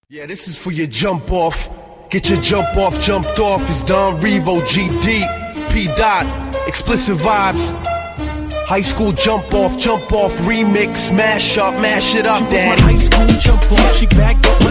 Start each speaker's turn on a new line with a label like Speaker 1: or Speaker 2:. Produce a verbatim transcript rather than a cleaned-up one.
Speaker 1: Yeah, this is for your jump off. Get your jump off jumped off. It's Don Revo, G D, P. Dot, Explicit Vibes. High school jump off, jump off remix, smash up, mash it up,
Speaker 2: She was
Speaker 1: daddy.
Speaker 2: my high school jump off. She backed up